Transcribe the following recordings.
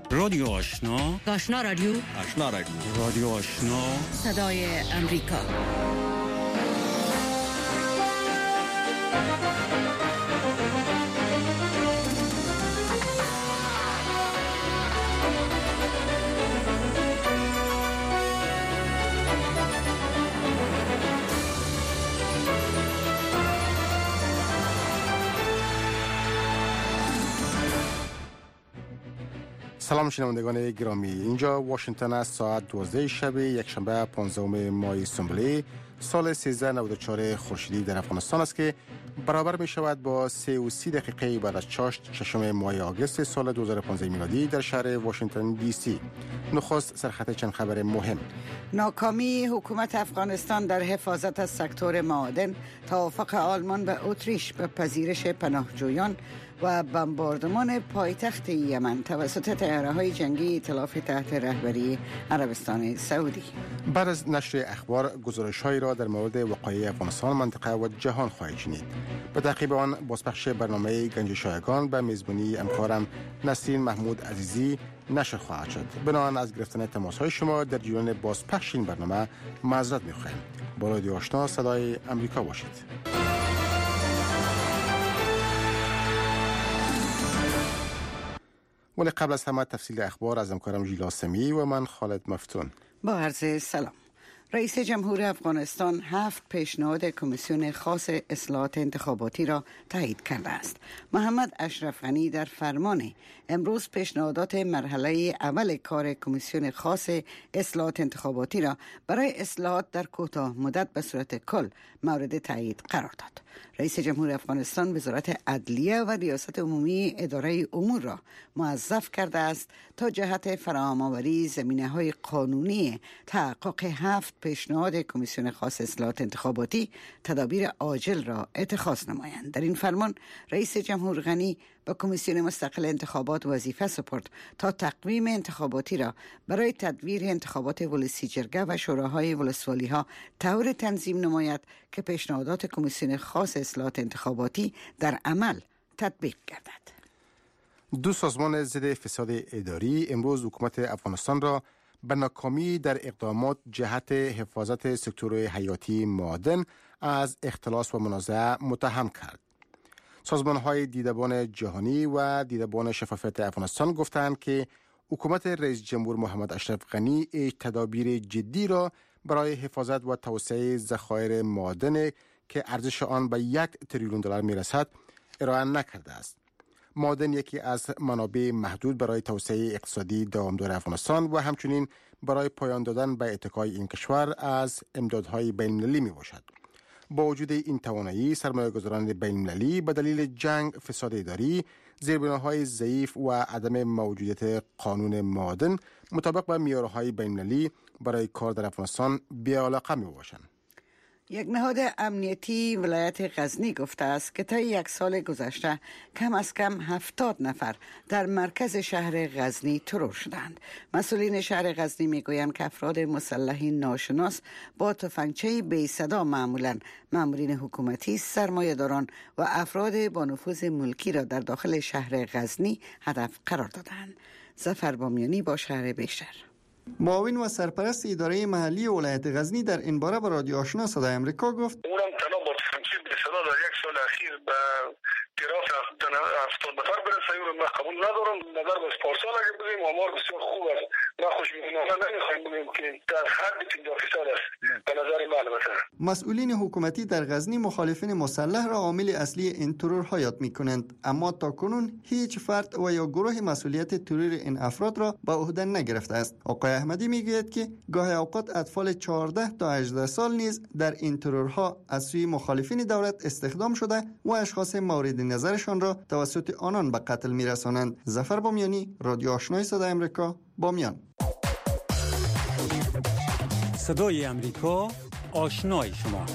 رادیو آشنا، آشنا رادیو، آشنا رادیو، رادیو آشنا، صدای امریکا. سلام شنوندگان گرامی، اینجا واشنگتن است. ساعت 12 شب یک شنبه 15 ماه سنبله سال 1394 خورشیدی در افغانستان است که برابر می شود با 3:30 دقیقه بعد از چاشت ششم ماه آگوست سال 2015 میلادی در شهر واشنگتن دی سی. نخست سرخط چند خبر مهم. ناکامی حکومت افغانستان در حفاظت از سکتور معادن، توافق آلمان و اتریش به پذیرش پناهجویان و بمباردمان پایتخت یمن توسط طیاره‌های جنگی ائتلاف تحت رهبری عربستان سعودی. بعد از نشر اخبار گزارش‌هایی را در مورد وقایع افغانستان، منطقه و جهان خواهید شنید. به تعقیب آن بازپخش برنامه گنج شایگان به میزبانی همکارم نسرین محمود عزیزی نشر خواهد شد. بنابراین از گرفتن تماس‌های شما در جریان بازپخش این برنامه معذرت می‌خواهیم. با رادیو آشنا صدای امریکا باشید. ولی قبل از همه تفصیل اخبار از همکارم ژیلا سمی و من خالد مفتون. با عرض سلام. رئیس جمهور افغانستان 7 پیشنهاد کمیسیون خاص اصلاحات انتخاباتی را تایید کرده است. محمد اشرف غنی در فرمان امروز پیشنهادات مرحله اول کار کمیسیون خاص اصلاحات انتخاباتی را برای اصلاحات در کوتاه مدت به صورت کل مورد تایید قرار داد. رئیس جمهور افغانستان وزارت عدلیه و ریاست عمومی اداره امور را موظف کرده است تا جهت فراهم‌آوری زمینه‌های قانونی تحقق 7 پیشنهاد کمیسیون خاص اصلاحات انتخاباتی تدابیر عاجل را اتخاذ نمایند. در این فرمان رئیس جمهور غنی به کمیسیون مستقل انتخابات وظیفه سپرد تا تقویم انتخاباتی را برای تدویر انتخابات ولسی جرگه و شوراهای ولسوالی ها طور تنظیم نماید که پیشنهادات کمیسیون خاص اصلاحات انتخاباتی در عمل تطبیق گردد. دو سازمان ضد فساد اداری امروز حکومت افغانستان را به ناکامی در اقدامات جهت حفاظت سکتور حیاتی معادن از اختلاس و منازعه متهم کرد. سازمان‌های دیدبان جهانی و دیدبان شفافیت افغانستان گفتند که حکومت رئیس جمهور محمد اشرف غنی تدابیر جدی را برای حفاظت و توسعه ذخایر معادن که ارزش آن به 1 تریلیون دلار میرسد ارائه نکرده است. معادن یکی از منابع محدود برای توسعه اقتصادی دوامدار افغانستان و همچنین برای پایان دادن به اتکای این کشور از امدادهای بین‌المللی می باشد. با وجود این توانایی، سرمایه‌گذاران بین‌المللی به دلیل جنگ، فساد اداری، زیربناهای ضعیف و عدم موجودیت قانون معادن مطابق با معیارهای بین‌المللی برای کار در افغانستان بی‌علاقه می باشند. یک نهاد امنیتی ولایت غزنی گفته است که طی 1 سال گذشته کم از کم 70 نفر در مرکز شهر غزنی ترور شدند. مسئولین شهر غزنی میگویند که افراد مسلح ناشناس با تفنگچه بی صدا معمولاً مامورین حکومتی، سرمایه‌داران و افراد با نفوذ ملکی را در داخل شهر غزنی هدف قرار دادند. ظفر بامیانی با شهر بیشتر. معاون و سرپرست اداره محلی ولایت غزنی در این باره به رادیو آشنا صدای امریکا گفت اونم تنها با تفنگچی به صدا در 1 سال اخیر به تراف 70 نفر برسه. اون ما قبول ندارم. نظر به پارسال اگه بگیم آمار بسیار خوب است. ما خوشبینانه نمیخوایم بگیم که در حد 50% است به نظر من. البته مسئولین حکومتی در غزنی مخالفین مسلح را عامل اصلی این ترورها یاد می‌کنند، اما تاکنون هیچ فرد و یا گروه مسئولیت ترور این افراد را به عهده نگرفته است. آقای احمدی میگوید که گاهی اوقات اطفال 14 تا 18 سال نیز در این ترورها از سوی مخالفین دولت استخدام شده و اشخاص مورد نظرشان را توسط آنان به قتل می‌رسانند. ظفر بامیانی، رادیو آشنای صدای امریکا، بامیان. صدای امریکا، آشنای شما.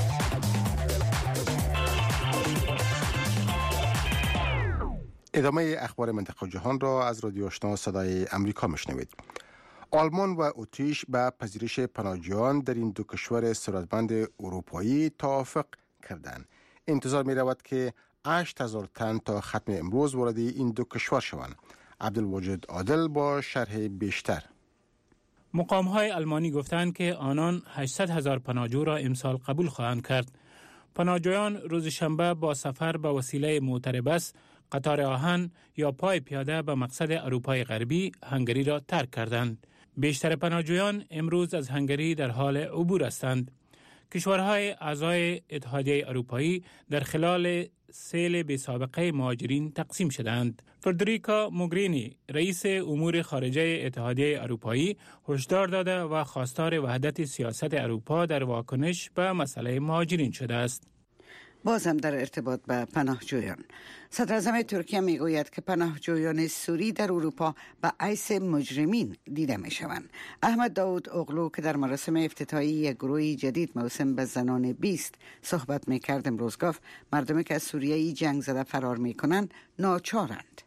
ادامه اخبار منطقه و جهان را از رادیو آشنا صدای امریکا میشنوید. آلمان و اتریش به پذیرش پناهجویان در این دو کشور ثروتمند اروپایی توافق کردند. انتظار می رود که 8,000 تن تا ختم امروز وارد این دو کشور شوند. عبدالواجد عادل با شرح بیشتر. مقام‌های آلمانی گفتند که آنان 800,000 پناهجو را امسال قبول خواهند کرد. پناهجویان روز شنبه با سفر به وسیله موتربس، قطار آهن یا پای پیاده به مقصد اروپای غربی هنگری را ترک کردند. بیشتر پناهجویان امروز از هنگری در حال عبور هستند. کشورهای اعضای اتحادیه اروپایی در خلال سیل بی سابقه مهاجرین تقسیم شدند. فردریکا موگرینی رئیس امور خارجه اتحادیه اروپایی هشدار داده و خواستار وحدت سیاست اروپا در واکنش به مسئله مهاجرین شده است. بازم در ارتباط به پناهجویان، صدر اعظم ترکیه میگوید که پناهجویان سوری در اروپا به عیس مجرمین دیده می شوند. احمد داود اغلو که در مراسم افتتاحی یک گروه جدید موسوم به زنان 20 صحبت می کرد امروز گفت مردمی که از سوریه جنگ زده فرار می کنند ناچارند.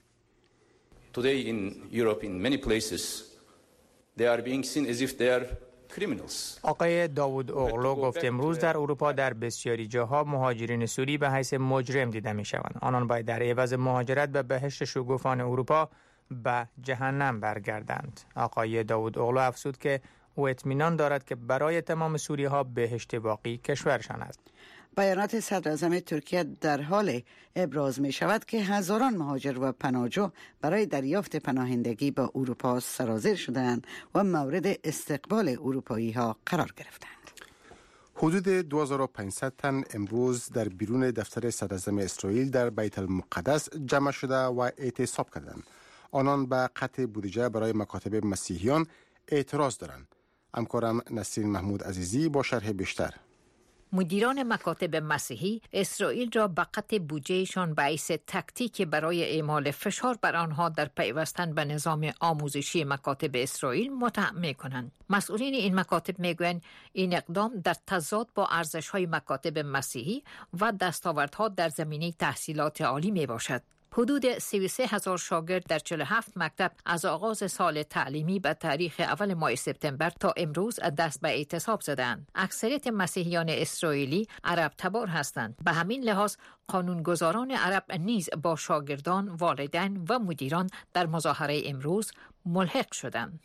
Today in Europe in many places they are being seen as if they are criminals. آقای داوود اغلو گفت امروز در اروپا در بسیاری جاها مهاجرین سوری به حیث مجرم دیده می شوند. آنان باید در عوض مهاجرت به بهشت شگوفان اروپا به جهنم برگردند. آقای داوود اغلو افزود که او اطمینان دارد که برای تمام سوری ها بهشت باقی کشورشان است. بیانات صدر اعظم ترکیه در حال ابراز می شود که هزاران مهاجر و پناهجو برای دریافت پناهندگی به اروپا سرازیر شدند و مورد استقبال اروپایی ها قرار گرفتند. حدود 2500 تن امروز در بیرون دفتر صدر اعظم اسرائیل در بیت المقدس جمع شده و اعتصاب کردند. آنان به قطع بودجه برای مکاتب مسیحیان اعتراض دارند. همکارم نسرین محمود عزیزی با شرح بیشتر. مدیران مکاتب مسیحی اسرائیل را به قطع بودجهشان باعث تکتیک برای اعمال فشار بر آنها در پیوستن به نظام آموزشی مکاتب اسرائیل متهم می‌کنند. مسئولین این مکاتب میگویند این اقدام در تضاد با ارزش‌های مکاتب مسیحی و دستاوردها در زمینه تحصیلات عالی میباشد. حدود 33,000 شاگرد در 47 مکتب از آغاز سال تعلیمی به تاریخ اول ماه سپتامبر تا امروز دست به اعتصاب زدند. اکثریت مسیحیان اسرائیلی عرب تبار هستند. به همین لحاظ قانونگذاران عرب نیز با شاگردان، والدین و مدیران در مظاهره امروز ملحق شدند.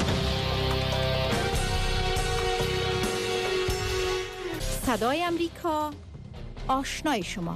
صدای امریکا، آشنای شما.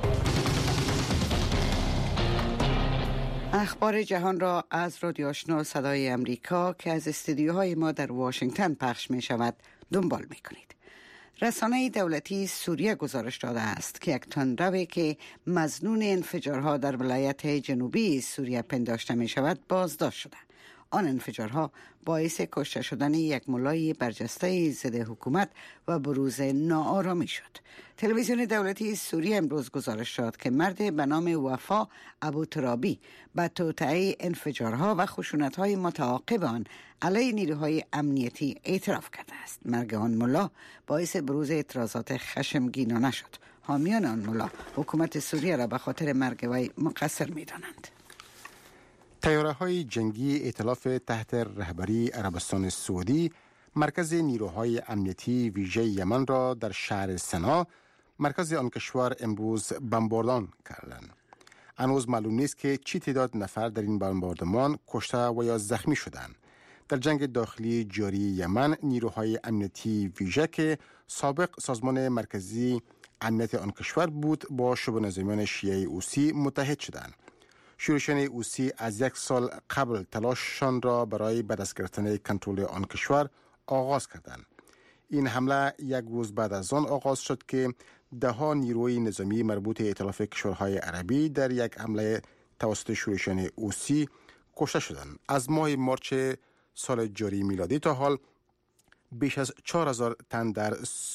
اخبار جهان را از رادیو آشنا صدای امریکا که از استودیوهای ما در واشنگتن پخش می شود دنبال می کنید. رسانه دولتی سوریه گزارش داده است که یک تندروی که مظنون انفجارها در ولایت جنوبی سوریه پنداشته می شود بازداشت شده. آن انفجارها باعث کشته شدن یک ملای برجسته ضد حکومت و بروز ناآرامی شد. تلویزیون دولتی سوریه امروز گزارش داد که مرد به نام وفا ابوترابی به توطئه انفجارها و خشونت‌های متعاقب آن علیه نیروهای امنیتی اعتراف کرده است. مرگ آن ملا باعث بروز اعتراضات خشمگینانه شد. حامیان آن ملا حکومت سوریه را به خاطر مرگ وی مقصر می‌دانند. طیاره‌های جنگی ائتلاف تحت رهبری عربستان سعودی مرکز نیروهای امنیتی ویژه یمن را در شهر سنا، مرکز آن کشور امروز بمباردان کردند. هنوز معلوم نیست که چی تعداد نفر در این بمباردمان کشته و یا زخمی شدند. در جنگ داخلی جاری یمن نیروهای امنیتی ویژه که سابق سازمان مرکزی امنیت آن کشور بود با شبه نظامیان شیعه اوسی متحد شدند. شورشیان اوسی از 1 سال قبل تلاششان را برای به دست گرفتن کنترل آن کشور آغاز کردند. این حمله یک روز بعد از آن آغاز شد که 10 نیروی نظامی مربوط ائتلاف کشورهای عربی در یک حمله توسط شورشیان اوسی کشته شدند. از ماه مارچ سال جاری میلادی تا حال بیش از 4000 تن در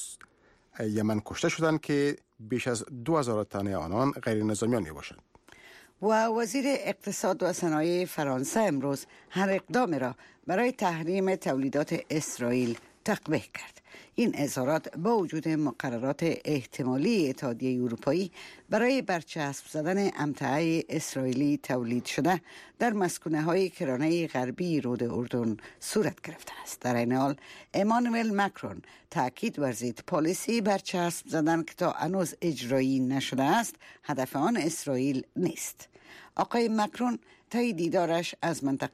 یمن کشته شدند که بیش از 2000 تن آنان غیر نظامیان میباشند. و وزیر اقتصاد و صنایع فرانسه امروز هر اقدام را برای تحریم تولیدات اسرائیل تقبیح کرد. این اظهارات با وجود مقررات احتمالی اتحادیه اروپایی برای برچسب زدن امتعه اسرائیلی تولید شده در مسکونه‌های کرانه غربی رود اردن صورت گرفته است. در این حال امانوئل مکرون تاکید ورزید پالیسی برچسب زدن که تا هنوز اجرایی نشده است هدف آن اسرائیل نیست. آقای مکرون طی دیدارش از منطقه